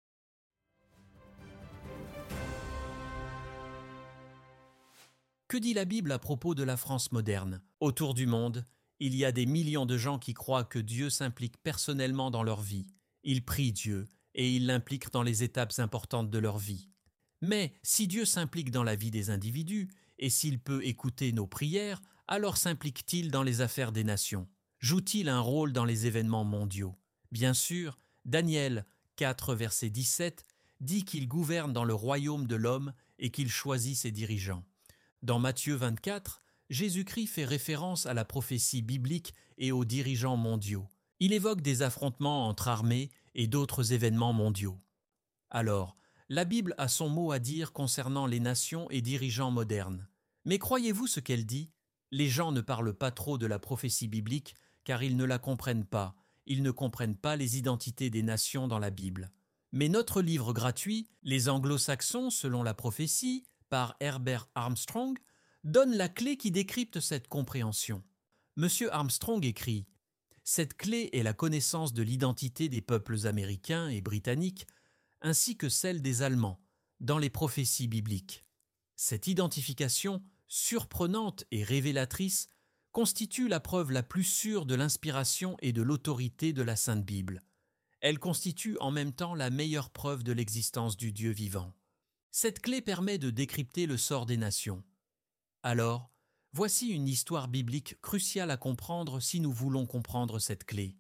Que dit la Bible à propos de la France moderne? Autour du monde, il y a des millions de gens qui croient que Dieu s'implique personnellement dans leur vie. Ils prient Dieu et ils l'impliquent dans les étapes importantes de leur vie. Mais si Dieu s'implique dans la vie des individus et s'il peut écouter nos prières, alors s'implique-t-il dans les affaires des nations? Joue-t-il un rôle dans les événements mondiaux? Bien sûr, Daniel quatre, verset dix-sept, dit qu'il gouverne dans le royaume de l'homme et qu'il choisit ses dirigeants. Dans Matthieu vingt-quatre, Jésus-Christ fait référence à la prophétie biblique et aux dirigeants mondiaux. Il évoque des affrontements entre armées et d'autres événements mondiaux. Alors, la Bible a son mot à dire concernant les nations et dirigeants modernes. Mais croyez-vous ce qu'elle dit? Les gens ne parlent pas trop de la prophétie biblique car ils ne la comprennent pas. Ils ne comprennent pas les identités des nations dans la Bible. Mais notre livre gratuit, Les Anglo-Saxons selon la prophétie, par Herbert Armstrong, donne la clé qui décrypte cette compréhension. Monsieur Armstrong écrit « Cette clé est la connaissance de l'identité des peuples américains et britanniques, ainsi que celle des Allemands, dans les prophéties bibliques. Cette identification, surprenante et révélatrice, constitue la preuve la plus sûre de l'inspiration et de l'autorité de la Sainte Bible. Elle constitue en même temps la meilleure preuve de l'existence du Dieu vivant. Cette clé permet de décrypter le sort des nations. Alors, voici une histoire biblique cruciale à comprendre si nous voulons comprendre cette clé.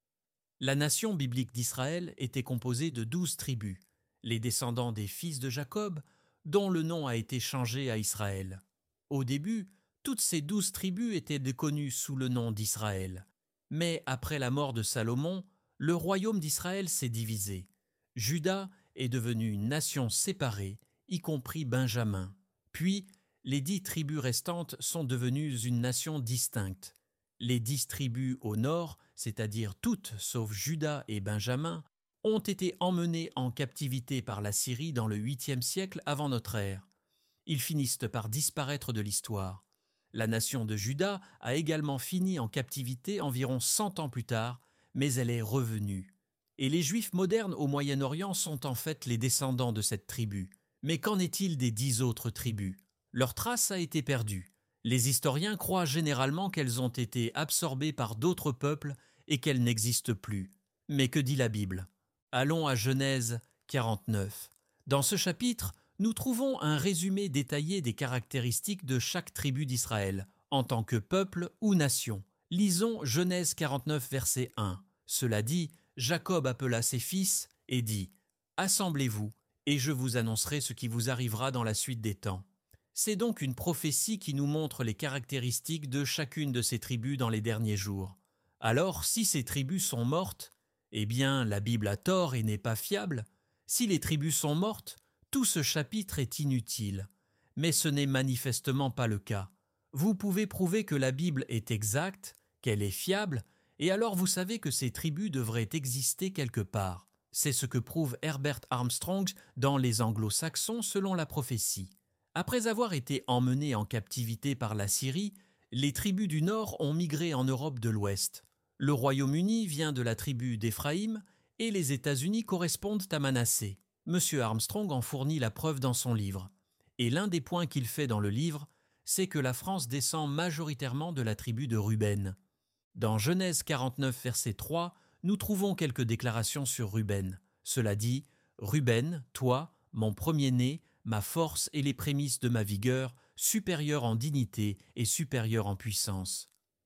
La nation biblique d'Israël était composée de douze tribus, les descendants des fils de Jacob, dont le nom a été changé à Israël. Au début, toutes ces douze tribus étaient connues sous le nom d'Israël. Mais après la mort de Salomon, le royaume d'Israël s'est divisé. Juda est devenu une nation séparée, y compris Benjamin. Puis, les dix tribus restantes sont devenues une nation distincte. Les dix tribus au nord, c'est-à-dire toutes sauf Juda et Benjamin, ont été emmenées en captivité par la Syrie dans le huitième siècle avant notre ère. Ils finissent par disparaître de l'histoire. La nation de Juda a également fini en captivité environ cent ans plus tard, mais elle est revenue. Et les Juifs modernes au Moyen-Orient sont en fait les descendants de cette tribu. Mais qu'en est-il des dix autres tribus? Leur trace a été perdue. Les historiens croient généralement qu'elles ont été absorbées par d'autres peuples et qu'elles n'existent plus. Mais que dit la Bible? Allons à Genèse quarante-neuf. Dans ce chapitre, nous trouvons un résumé détaillé des caractéristiques de chaque tribu d'Israël, en tant que peuple ou nation. Lisons Genèse quarante-neuf, verset un. Cela dit, Jacob appela ses fils et dit « Assemblez-vous, et je vous annoncerai ce qui vous arrivera dans la suite des temps. » C'est donc une prophétie qui nous montre les caractéristiques de chacune de ces tribus dans les derniers jours. Alors, si ces tribus sont mortes, eh bien, la Bible a tort et n'est pas fiable. Si les tribus sont mortes, tout ce chapitre est inutile. Mais ce n'est manifestement pas le cas. Vous pouvez prouver que la Bible est exacte, qu'elle est fiable, et alors vous savez que ces tribus devraient exister quelque part. C'est ce que prouve Herbert Armstrong dans Les Anglo-Saxons selon la prophétie. Après avoir été emmenés en captivité par la Syrie, les tribus du Nord ont migré en Europe de l'Ouest. Le Royaume-Uni vient de la tribu d'Éphraïm et les États-Unis correspondent à Manassé. Monsieur Armstrong en fournit la preuve dans son livre. Et l'un des points qu'il fait dans le livre, c'est que la France descend majoritairement de la tribu de Ruben. Dans Genèse quarante-neuf, verset trois, nous trouvons quelques déclarations sur Ruben. Cela dit « Ruben, toi, mon premier-né, ma force et les prémices de ma vigueur, supérieur en dignité et supérieur en puissance. »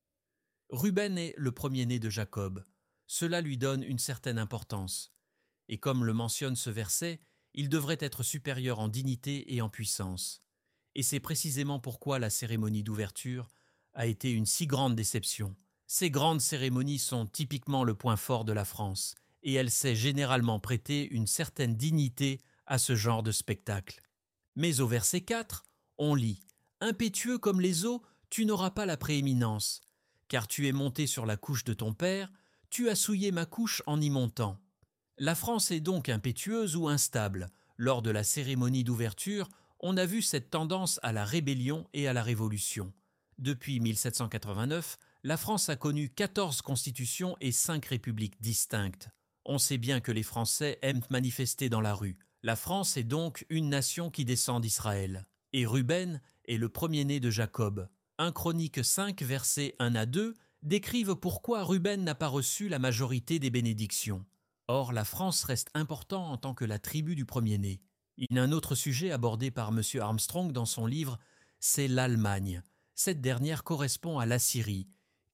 Ruben est le premier-né de Jacob. Cela lui donne une certaine importance. Et comme le mentionne ce verset, il devrait être supérieur en dignité et en puissance. Et c'est précisément pourquoi la cérémonie d'ouverture a été une si grande déception. Ces grandes cérémonies sont typiquement le point fort de la France, et elle sait généralement prêter une certaine dignité à ce genre de spectacle. Mais au verset quatre, on lit « Impétueux comme les eaux, tu n'auras pas la prééminence, car tu es monté sur la couche de ton père, tu as souillé ma couche en y montant. » La France est donc impétueuse ou instable. Lors de la cérémonie d'ouverture, on a vu cette tendance à la rébellion et à la révolution. Depuis mille sept cent quatre-vingt-neuf, la France a connu quatorze constitutions et cinq républiques distinctes. On sait bien que les Français aiment manifester dans la rue. La France est donc une nation qui descend d'Israël. Et Ruben est le premier-né de Jacob. un Chroniques cinq, versets un à deux, décrivent pourquoi Ruben n'a pas reçu la majorité des bénédictions. Or, la France reste important en tant que la tribu du premier-né. Il y a un autre sujet abordé par M. Armstrong dans son livre, c'est l'Allemagne. Cette dernière correspond à l'Assyrie,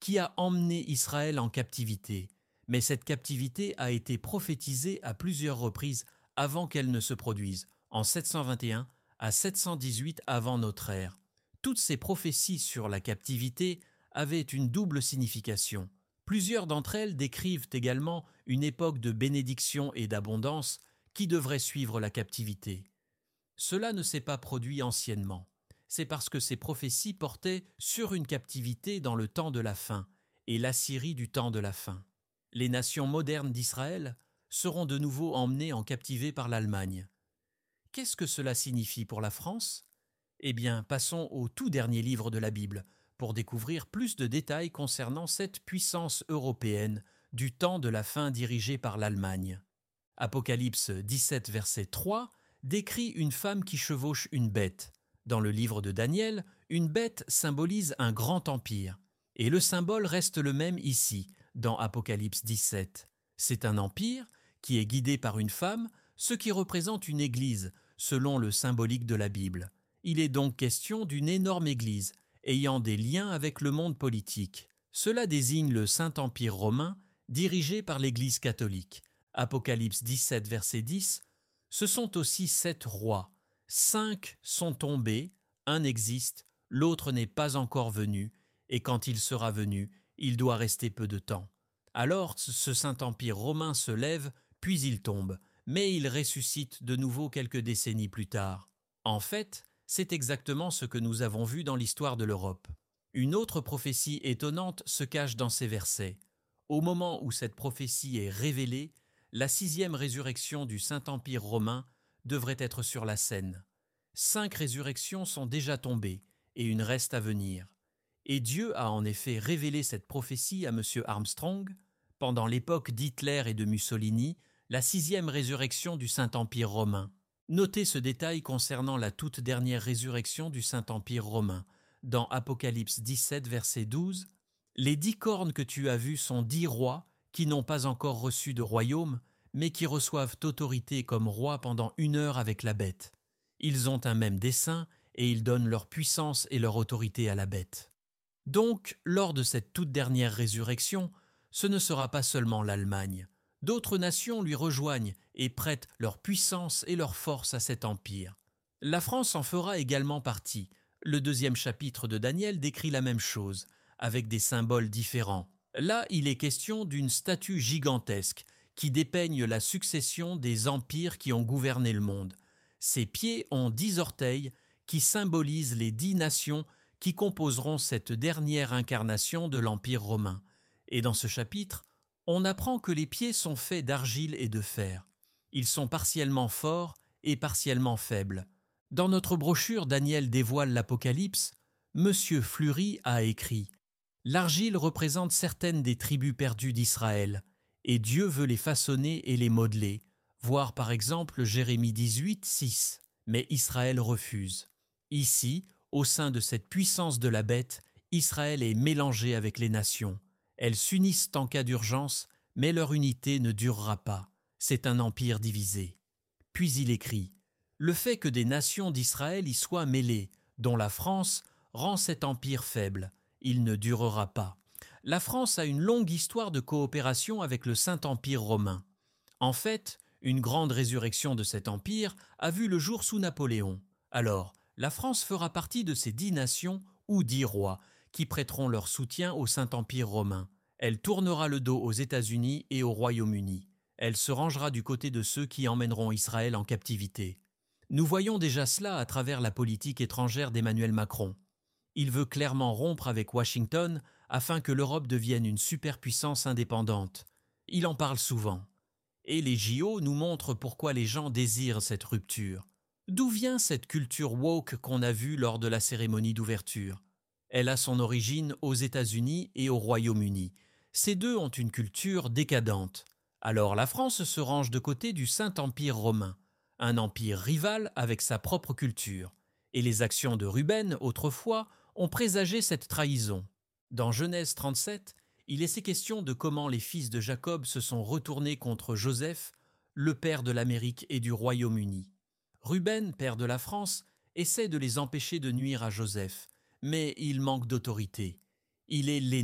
qui a emmené Israël en captivité. Mais cette captivité a été prophétisée à plusieurs reprises avant qu'elle ne se produise, en sept cent vingt et un à sept cent dix-huit avant notre ère. Toutes ces prophéties sur la captivité avaient une double signification. Plusieurs d'entre elles décrivent également une époque de bénédiction et d'abondance qui devrait suivre la captivité. Cela ne s'est pas produit anciennement. C'est parce que ces prophéties portaient sur une captivité dans le temps de la fin et l'Assyrie du temps de la fin. Les nations modernes d'Israël seront de nouveau emmenées en captivité par l'Allemagne. Qu'est-ce que cela signifie pour la France ? Eh bien, passons au tout dernier livre de la Bible pour découvrir plus de détails concernant cette puissance européenne du temps de la fin dirigée par l'Allemagne. Apocalypse dix-sept, verset trois décrit une femme qui chevauche une bête. Dans le livre de Daniel, une bête symbolise un grand empire. Et le symbole reste le même ici, dans Apocalypse dix-sept. C'est un empire qui est guidé par une femme, ce qui représente une église, selon le symbolique de la Bible. Il est donc question d'une énorme église, ayant des liens avec le monde politique. Cela désigne le Saint-Empire romain, dirigé par l'Église catholique. Apocalypse dix-sept, verset dix, ce sont aussi sept rois. Cinq sont tombés, un existe, l'autre n'est pas encore venu, et quand il sera venu, il doit rester peu de temps. Alors ce Saint-Empire romain se lève, puis il tombe, mais il ressuscite de nouveau quelques décennies plus tard. En fait, c'est exactement ce que nous avons vu dans l'histoire de l'Europe. Une autre prophétie étonnante se cache dans ces versets. Au moment où cette prophétie est révélée, la sixième résurrection du Saint-Empire romain devrait être sur la scène. Cinq résurrections sont déjà tombées et une reste à venir. Et Dieu a en effet révélé cette prophétie à M. Armstrong, pendant l'époque d'Hitler et de Mussolini, la sixième résurrection du Saint-Empire romain. Notez ce détail concernant la toute dernière résurrection du Saint-Empire romain. Dans Apocalypse dix-sept, verset douze, « Les dix cornes que tu as vues sont dix rois qui n'ont pas encore reçu de royaume, mais qui reçoivent autorité comme rois pendant une heure avec la bête. Ils ont un même dessein et ils donnent leur puissance et leur autorité à la bête. » Donc, lors de cette toute dernière résurrection, ce ne sera pas seulement l'Allemagne. D'autres nations lui rejoignent et prêtent leur puissance et leur force à cet empire. La France en fera également partie. Le deuxième chapitre de Daniel décrit la même chose, avec des symboles différents. Là, il est question d'une statue gigantesque qui dépeigne la succession des empires qui ont gouverné le monde. Ses pieds ont dix orteils qui symbolisent les dix nations qui composeront cette dernière incarnation de l'Empire romain. Et dans ce chapitre, on apprend que les pieds sont faits d'argile et de fer. Ils sont partiellement forts et partiellement faibles. Dans notre brochure Daniel dévoile l'Apocalypse, Monsieur Fleury a écrit « L'argile représente certaines des tribus perdues d'Israël, et Dieu veut les façonner et les modeler, voir par exemple Jérémie dix-huit, six. Mais Israël refuse. Ici, au sein de cette puissance de la bête, Israël est mélangé avec les nations. Elles s'unissent en cas d'urgence, mais leur unité ne durera pas. C'est un empire divisé. » Puis il écrit « Le fait que des nations d'Israël y soient mêlées, dont la France, rend cet empire faible. Il ne durera pas. » La France a une longue histoire de coopération avec le Saint-Empire romain. En fait, une grande résurrection de cet empire a vu le jour sous Napoléon. Alors, la France fera partie de ces dix nations ou dix rois qui prêteront leur soutien au Saint-Empire romain. Elle tournera le dos aux États-Unis et au Royaume-Uni. Elle se rangera du côté de ceux qui emmèneront Israël en captivité. Nous voyons déjà cela à travers la politique étrangère d'Emmanuel Macron. Il veut clairement rompre avec Washington afin que l'Europe devienne une superpuissance indépendante. Il en parle souvent. Et les J O nous montrent pourquoi les gens désirent cette rupture. D'où vient cette culture woke qu'on a vue lors de la cérémonie d'ouverture ? Elle a son origine aux États-Unis et au Royaume-Uni. Ces deux ont une culture décadente. Alors la France se range de côté du Saint-Empire romain, un empire rival avec sa propre culture. Et les actions de Ruben, autrefois, ont présagé cette trahison. Dans Genèse trente-sept, il est question de comment les fils de Jacob se sont retournés contre Joseph, le père de l'Amérique et du Royaume-Uni. Ruben, père de la France, essaie de les empêcher de nuire à Joseph, mais il manque d'autorité. Il est l'aîné,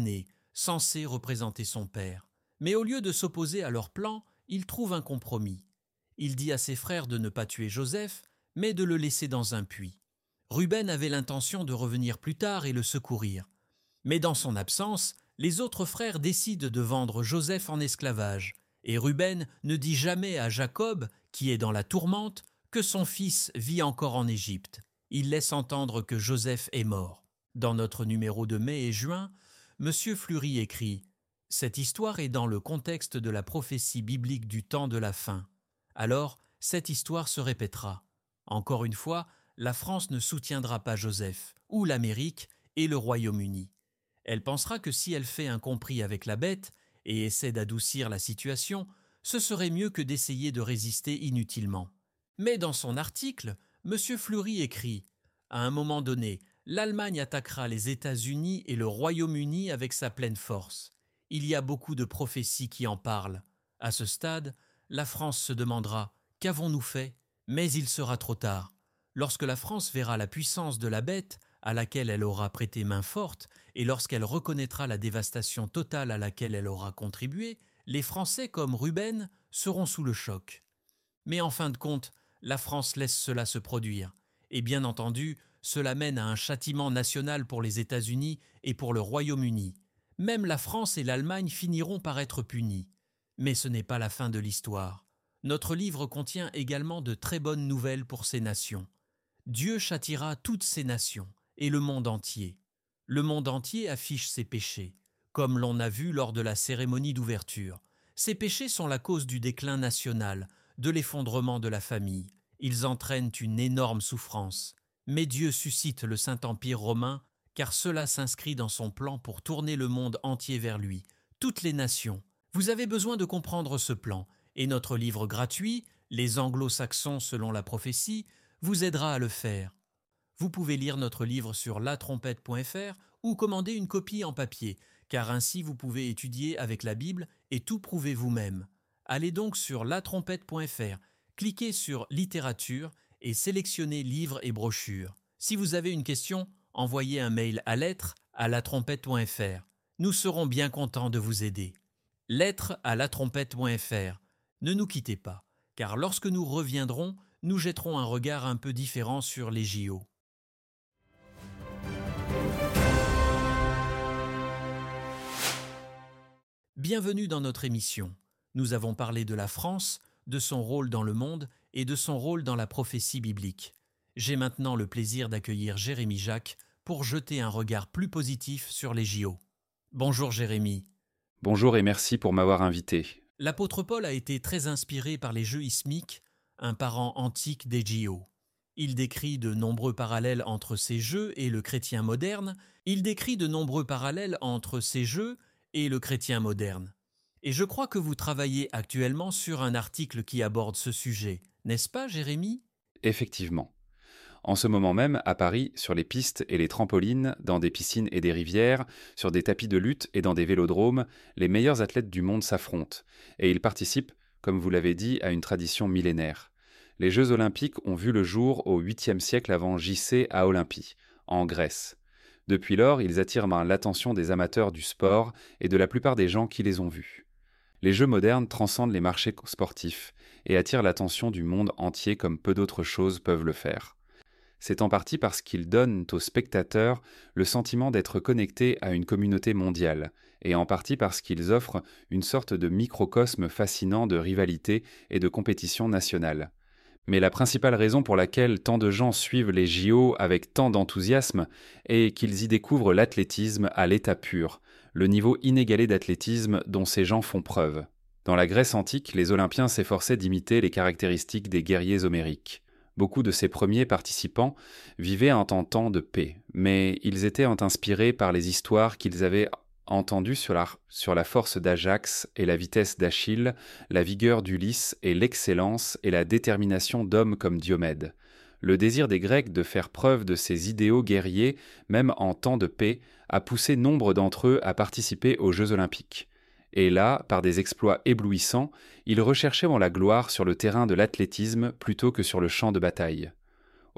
censé représenter son père. Mais au lieu de s'opposer à leur plan, il trouve un compromis. Il dit à ses frères de ne pas tuer Joseph, mais de le laisser dans un puits. Ruben avait l'intention de revenir plus tard et le secourir. Mais dans son absence, les autres frères décident de vendre Joseph en esclavage, et Ruben ne dit jamais à Jacob, qui est dans la tourmente, que son fils vit encore en Égypte. Il laisse entendre que Joseph est mort. Dans notre numéro de mai et juin, M. Fleury écrit « Cette histoire est dans le contexte de la prophétie biblique du temps de la fin. Alors, cette histoire se répétera. Encore une fois, la France ne soutiendra pas Joseph, ou l'Amérique et le Royaume-Uni. Elle pensera que si elle fait un compris avec la bête et essaie d'adoucir la situation, ce serait mieux que d'essayer de résister inutilement. Mais dans son article, M. Fleury écrit « À un moment donné, l'Allemagne attaquera les États-Unis et le Royaume-Uni avec sa pleine force. Il y a beaucoup de prophéties qui en parlent. À ce stade, la France se demandera « Qu'avons-nous fait ?» Mais il sera trop tard. Lorsque la France verra la puissance de la bête, à laquelle elle aura prêté main forte, et lorsqu'elle reconnaîtra la dévastation totale à laquelle elle aura contribué, les Français comme Ruben seront sous le choc. Mais en fin de compte, la France laisse cela se produire. Et bien entendu, cela mène à un châtiment national pour les États-Unis et pour le Royaume-Uni. Même la France et l'Allemagne finiront par être punies. Mais ce n'est pas la fin de l'histoire. Notre livre contient également de très bonnes nouvelles pour ces nations. Dieu châtiera toutes ces nations et le monde entier. Le monde entier affiche ses péchés, comme l'on a vu lors de la cérémonie d'ouverture. Ces péchés sont la cause du déclin national, de l'effondrement de la famille. Ils entraînent une énorme souffrance. Mais Dieu suscite le Saint-Empire romain, car cela s'inscrit dans son plan pour tourner le monde entier vers lui, toutes les nations. Vous avez besoin de comprendre ce plan, et notre livre gratuit, Les Anglo-Saxons selon la prophétie, vous aidera à le faire. Vous pouvez lire notre livre sur la trompette point f r ou commander une copie en papier, car ainsi vous pouvez étudier avec la Bible et tout prouver vous-même. Allez donc sur la trompette point f r, cliquez sur Littérature et sélectionnez Livres et brochures. Si vous avez une question, envoyez un mail à lettres à la trompette point f r. Nous serons bien contents de vous aider. Lettres à la trompette point f r. Ne nous quittez pas, car lorsque nous reviendrons, nous jetterons un regard un peu différent sur les J O. Bienvenue dans notre émission. Nous avons parlé de la France, de son rôle dans le monde et de son rôle dans la prophétie biblique. J'ai maintenant le plaisir d'accueillir Jérémy Jacques pour jeter un regard plus positif sur les J O. Bonjour Jérémy. Bonjour et merci pour m'avoir invité. L'apôtre Paul a été très inspiré par les Jeux ismiques, un parent antique des J O. Il décrit de nombreux parallèles entre ces Jeux et le chrétien moderne. Il décrit de nombreux parallèles entre ces Jeux et le chrétien moderne. Et je crois que vous travaillez actuellement sur un article qui aborde ce sujet, n'est-ce pas, Jérémy ? Effectivement. En ce moment même, à Paris, sur les pistes et les trampolines, dans des piscines et des rivières, sur des tapis de lutte et dans des vélodromes, les meilleurs athlètes du monde s'affrontent. Et ils participent, comme vous l'avez dit, à une tradition millénaire. Les Jeux olympiques ont vu le jour au huitième siècle avant J C à Olympie, en Grèce. Depuis lors, ils attirent l'attention des amateurs du sport et de la plupart des gens qui les ont vus. Les Jeux modernes transcendent les marchés sportifs et attirent l'attention du monde entier comme peu d'autres choses peuvent le faire. C'est en partie parce qu'ils donnent aux spectateurs le sentiment d'être connectés à une communauté mondiale, et en partie parce qu'ils offrent une sorte de microcosme fascinant de rivalité et de compétition nationale. Mais la principale raison pour laquelle tant de gens suivent les J O avec tant d'enthousiasme est qu'ils y découvrent l'athlétisme à l'état pur, le niveau inégalé d'athlétisme dont ces gens font preuve. Dans la Grèce antique, les Olympiens s'efforçaient d'imiter les caractéristiques des guerriers homériques. Beaucoup de ces premiers participants vivaient en temps de paix, mais ils étaient inspirés par les histoires qu'ils avaient entendues sur la, sur la force d'Ajax et la vitesse d'Achille, la vigueur d'Ulysse et l'excellence et la détermination d'hommes comme Diomède. Le désir des Grecs de faire preuve de ces idéaux guerriers, même en temps de paix, a poussé nombre d'entre eux à participer aux Jeux olympiques. Et là, par des exploits éblouissants, ils recherchaient la gloire sur le terrain de l'athlétisme plutôt que sur le champ de bataille.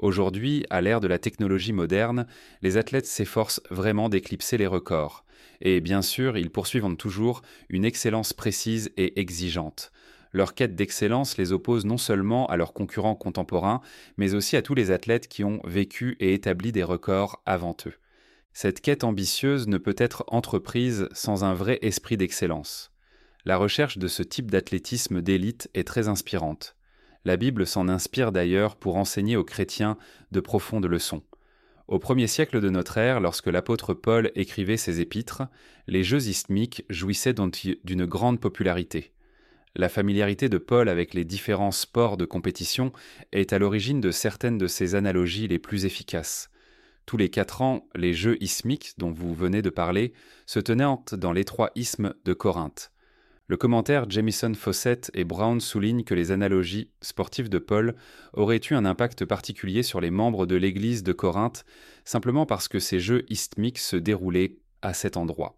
Aujourd'hui, à l'ère de la technologie moderne, les athlètes s'efforcent vraiment d'éclipser les records. Et bien sûr, ils poursuivent toujours une excellence précise et exigeante. Leur quête d'excellence les oppose non seulement à leurs concurrents contemporains, mais aussi à tous les athlètes qui ont vécu et établi des records avant eux. Cette quête ambitieuse ne peut être entreprise sans un vrai esprit d'excellence. La recherche de ce type d'athlétisme d'élite est très inspirante. La Bible s'en inspire d'ailleurs pour enseigner aux chrétiens de profondes leçons. Au premier siècle de notre ère, lorsque l'apôtre Paul écrivait ses épîtres, les Jeux isthmiques jouissaient d'une grande popularité. La familiarité de Paul avec les différents sports de compétition est à l'origine de certaines de ses analogies les plus efficaces. Tous les quatre ans, les Jeux isthmiques, dont vous venez de parler, se tenaient dans l'étroit isthme de Corinthe. Le commentaire Jamieson Fausset et Brown souligne que les analogies sportives de Paul auraient eu un impact particulier sur les membres de l'église de Corinthe, simplement parce que ces Jeux isthmiques se déroulaient à cet endroit.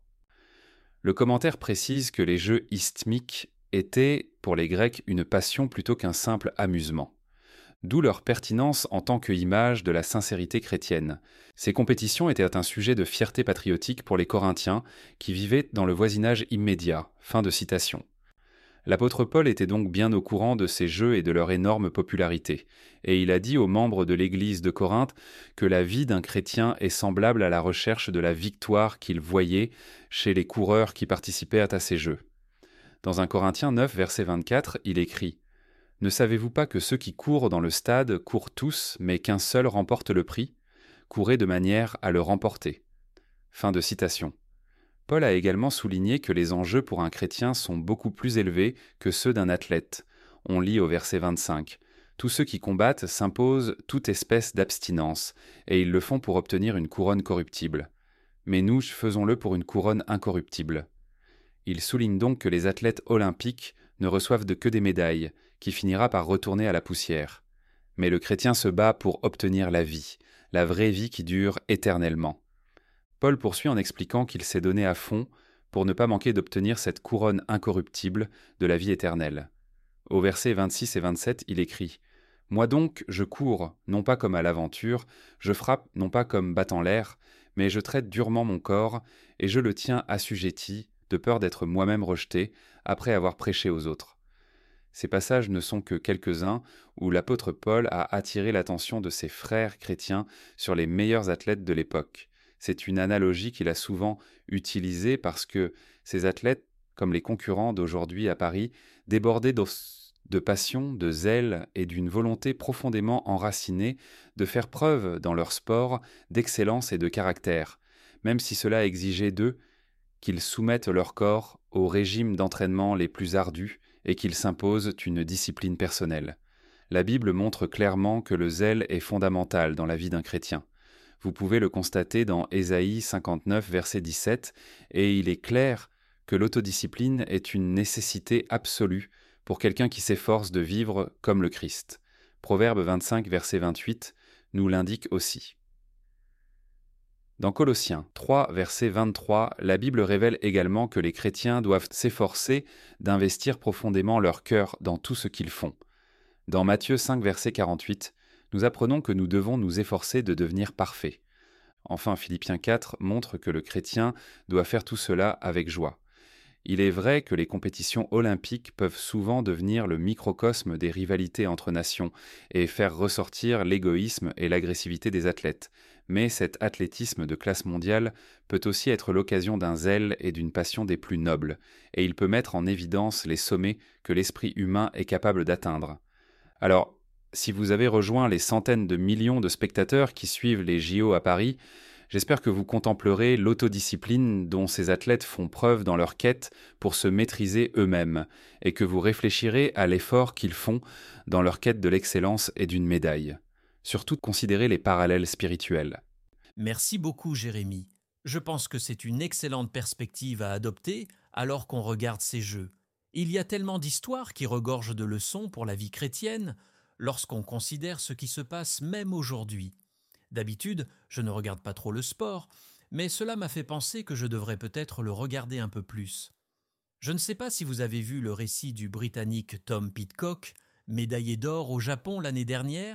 Le commentaire précise que les Jeux isthmiques étaient, pour les Grecs, une passion plutôt qu'un simple amusement. D'où leur pertinence en tant qu'image de la sincérité chrétienne. Ces compétitions étaient un sujet de fierté patriotique pour les Corinthiens, qui vivaient dans le voisinage immédiat. Fin de citation. L'apôtre Paul était donc bien au courant de ces jeux et de leur énorme popularité, et il a dit aux membres de l'église de Corinthe que la vie d'un chrétien est semblable à la recherche de la victoire qu'il voyait chez les coureurs qui participaient à ces jeux. Dans un Corinthiens neuf, verset vingt-quatre, il écrit « Ne savez-vous pas que ceux qui courent dans le stade courent tous, mais qu'un seul remporte le prix ? Courez de manière à le remporter. » Fin de citation. Paul a également souligné que les enjeux pour un chrétien sont beaucoup plus élevés que ceux d'un athlète. On lit au verset vingt-cinq « Tous ceux qui combattent s'imposent toute espèce d'abstinence, et ils le font pour obtenir une couronne corruptible. Mais nous, faisons-le pour une couronne incorruptible. » Il souligne donc que les athlètes olympiques ne reçoivent de que des médailles, qui finira par retourner à la poussière. Mais le chrétien se bat pour obtenir la vie, la vraie vie qui dure éternellement. Paul poursuit en expliquant qu'il s'est donné à fond pour ne pas manquer d'obtenir cette couronne incorruptible de la vie éternelle. Au versets vingt-six et vingt-sept, il écrit « Moi donc, je cours, non pas comme à l'aventure, je frappe non pas comme battant l'air, mais je traite durement mon corps, et je le tiens assujetti, de peur d'être moi-même rejeté, après avoir prêché aux autres. » Ces passages ne sont que quelques-uns où l'apôtre Paul a attiré l'attention de ses frères chrétiens sur les meilleurs athlètes de l'époque. C'est une analogie qu'il a souvent utilisée parce que ces athlètes, comme les concurrents d'aujourd'hui à Paris, débordaient de passion, de zèle et d'une volonté profondément enracinée de faire preuve dans leur sport d'excellence et de caractère, même si cela exigeait d'eux qu'ils soumettent leur corps aux régimes d'entraînement les plus ardus et qu'ils s'imposent une discipline personnelle. La Bible montre clairement que le zèle est fondamental dans la vie d'un chrétien. Vous pouvez le constater dans Ésaïe cinquante-neuf, verset dix-sept, et il est clair que l'autodiscipline est une nécessité absolue pour quelqu'un qui s'efforce de vivre comme le Christ. Proverbe vingt-cinq, verset vingt-huit, nous l'indique aussi. Dans Colossiens trois, verset vingt-trois, la Bible révèle également que les chrétiens doivent s'efforcer d'investir profondément leur cœur dans tout ce qu'ils font. Dans Matthieu cinq, verset quarante-huit, nous apprenons que nous devons nous efforcer de devenir parfaits. Enfin, Philippiens quatre montre que le chrétien doit faire tout cela avec joie. Il est vrai que les compétitions olympiques peuvent souvent devenir le microcosme des rivalités entre nations et faire ressortir l'égoïsme et l'agressivité des athlètes. Mais cet athlétisme de classe mondiale peut aussi être l'occasion d'un zèle et d'une passion des plus nobles, et il peut mettre en évidence les sommets que l'esprit humain est capable d'atteindre. Alors, si vous avez rejoint les centaines de millions de spectateurs qui suivent les J O à Paris, j'espère que vous contemplerez l'autodiscipline dont ces athlètes font preuve dans leur quête pour se maîtriser eux-mêmes, et que vous réfléchirez à l'effort qu'ils font dans leur quête de l'excellence et d'une médaille. Surtout, considérez les parallèles spirituels. Merci beaucoup, Jérémy. Je pense que c'est une excellente perspective à adopter alors qu'on regarde ces jeux. Il y a tellement d'histoires qui regorgent de leçons pour la vie chrétienne lorsqu'on considère ce qui se passe même aujourd'hui. D'habitude, je ne regarde pas trop le sport, mais cela m'a fait penser que je devrais peut-être le regarder un peu plus. Je ne sais pas si vous avez vu le récit du Britannique Tom Pidcock, médaillé d'or au Japon l'année dernière,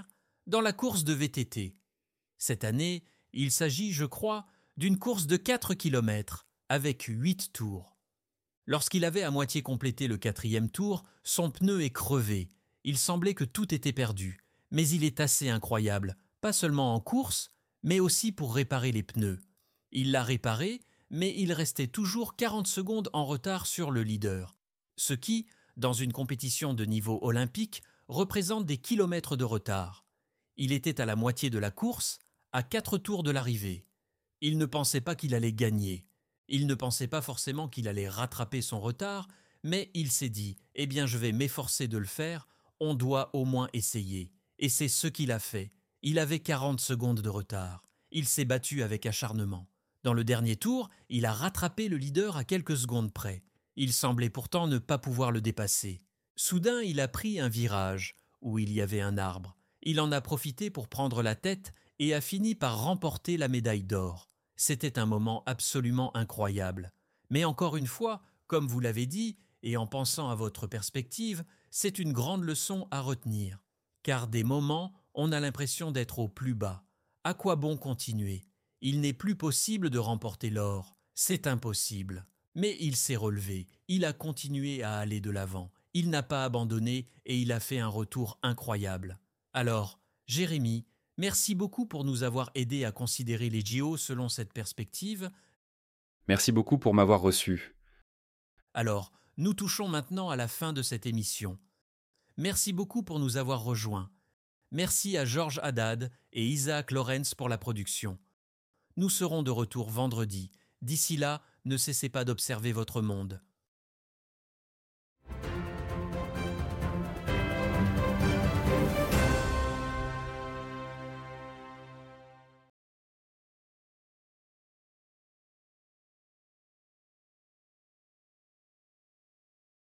dans la course de V T T. Cette année, il s'agit, je crois, d'une course de quatre kilomètres, avec huit tours. Lorsqu'il avait à moitié complété le quatrième tour, son pneu est crevé. Il semblait que tout était perdu, mais il est assez incroyable, pas seulement en course, mais aussi pour réparer les pneus. Il l'a réparé, mais il restait toujours quarante secondes en retard sur le leader, ce qui, dans une compétition de niveau olympique, représente des kilomètres de retard. Il était à la moitié de la course, à quatre tours de l'arrivée. Il ne pensait pas qu'il allait gagner. Il ne pensait pas forcément qu'il allait rattraper son retard, mais il s'est dit « Eh bien, je vais m'efforcer de le faire, on doit au moins essayer. » Et c'est ce qu'il a fait. Il avait quarante secondes de retard. Il s'est battu avec acharnement. Dans le dernier tour, il a rattrapé le leader à quelques secondes près. Il semblait pourtant ne pas pouvoir le dépasser. Soudain, il a pris un virage où il y avait un arbre. Il en a profité pour prendre la tête et a fini par remporter la médaille d'or. C'était un moment absolument incroyable. Mais encore une fois, comme vous l'avez dit, et en pensant à votre perspective, c'est une grande leçon à retenir. Car des moments, on a l'impression d'être au plus bas. À quoi bon continuer ? Il n'est plus possible de remporter l'or. C'est impossible. Mais il s'est relevé. Il a continué à aller de l'avant. Il n'a pas abandonné et il a fait un retour incroyable. Alors, Jérémy, merci beaucoup pour nous avoir aidés à considérer les J O selon cette perspective. Merci beaucoup pour m'avoir reçu. Alors, nous touchons maintenant à la fin de cette émission. Merci beaucoup pour nous avoir rejoints. Merci à Georges Haddad et Isaac Lorenz pour la production. Nous serons de retour vendredi. D'ici là, ne cessez pas d'observer votre monde.